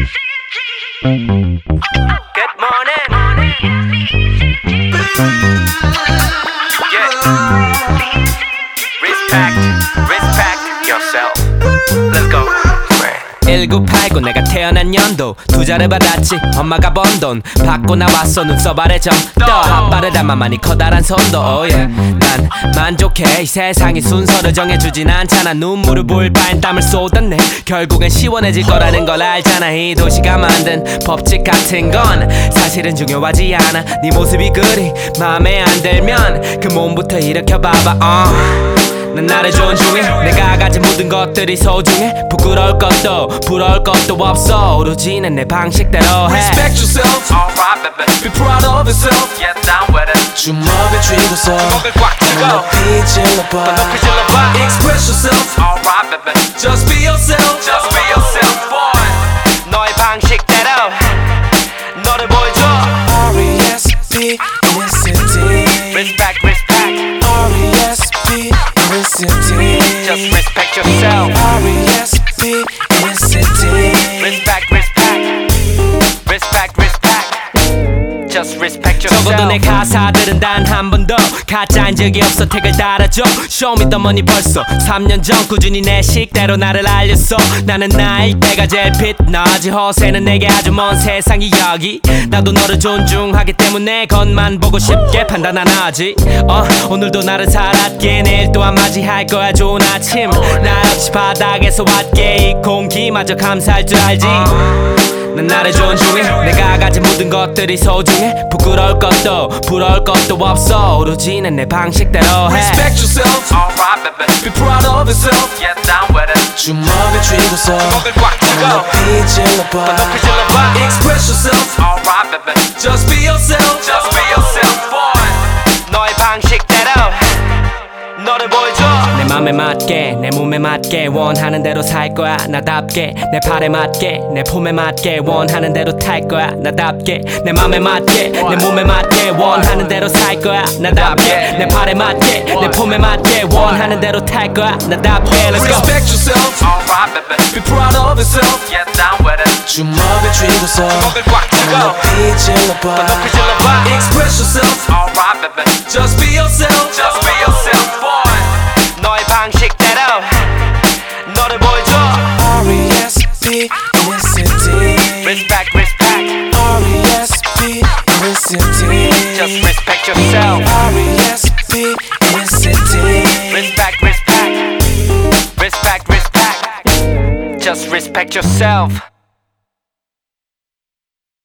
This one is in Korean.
Good morning. Yeah. Respect yourself. Let's go. 1989 내가 태어난 연도 투자를 받았지 엄마가 번 돈 받고 나왔어 눈썹 아래 점떠 핫바르다만 많이 커다란 손도 oh yeah. 난 만족해 이 세상이 순서를 정해주진 않잖아 눈물을 보일 바엔 땀을 쏟았네 결국엔 시원해질 거라는 걸 알잖아 이 도시가 만든 법칙 같은 건 사실은 중요하지 않아 네 모습이 그리 마음에 안 들면 그 몸부터 일으켜봐봐 난 나를 존중해 내가 가진 모든 것들이 소중해 부끄러울 것도 부러울 것도 없어 오로지 난 내 방식대로 해 Respect yourself Alright baby Be proud of yourself Get down with it 주먹을 쥐고서 주먹을 꽉 쥐고 더 높이 질러봐 더 높이 질러봐 Express yourself Alright baby Just be yourself Just be yourself boy 너의 방식대로 너를 보여줘 R.E.S.P. in the city Respect R.E.S.P. in the city Just respect yourself R.E.S.P. in the city Respect Just respect yourself 적어도 내 가사들은 단 한 번도 가짜인 적이 없어 택을 달아줘 Show me the money 벌써 3년 전 꾸준히 내 식대로 나를 알렸어 나는 나일 때가 제일 빛나지 허세는 내게 아주 먼 세상이 여기 나도 너를 존중하기 때문에 겉만 보고 쉽게 판단 안 하지 오늘도 나를 살았기에 내일 또한 맞이할 거야 좋은 아침 나 역시 바닥에서 왔기에 이 공기마저 감사할 줄 알지 난 나를 존중해 내가 가진 모든 것들이 소중해 부끄러울 것도 부러울 것도 없어 오로지 난 내 방식대로 해 Respect yourself Alright baby Be proud of yourself Get down with it 주먹을 쥐고서 주먹을 꽉 쥐고 더 높이 질러봐 더 높이 질러봐 Express yourself Alright baby Just be yourself Just be yourself boy 너의 방식대로 너를 보여줘 내 맘에 맞게 내 몸에 맞게 원하는 대로 살 거야 나답게 내 팔에 맞게 내 폼에 맞게 원하는 대로 탈 거야 나답게 내 맘에 맞게 내 몸에 맞게 원하는 대로 살 거야 나답게 내 팔에 맞게 내 폼에 맞게 원하는 대로 탈 거야 나답게 Let's go Respect yourself Alright baby Be proud of yourself Get down with it 주먹을 쥐고서 주먹을 꽉 쥐고 더 높이 질러봐 더 높이 질러봐 Express yourself Alright baby Just be yourself Just be yourself boy 너의 방식대로 너를 보여줘 R.E.S.P. in the city Respect R.E.S.P. in the city Just respect yourself R.E.S.P. in the city Respect Just respect yourself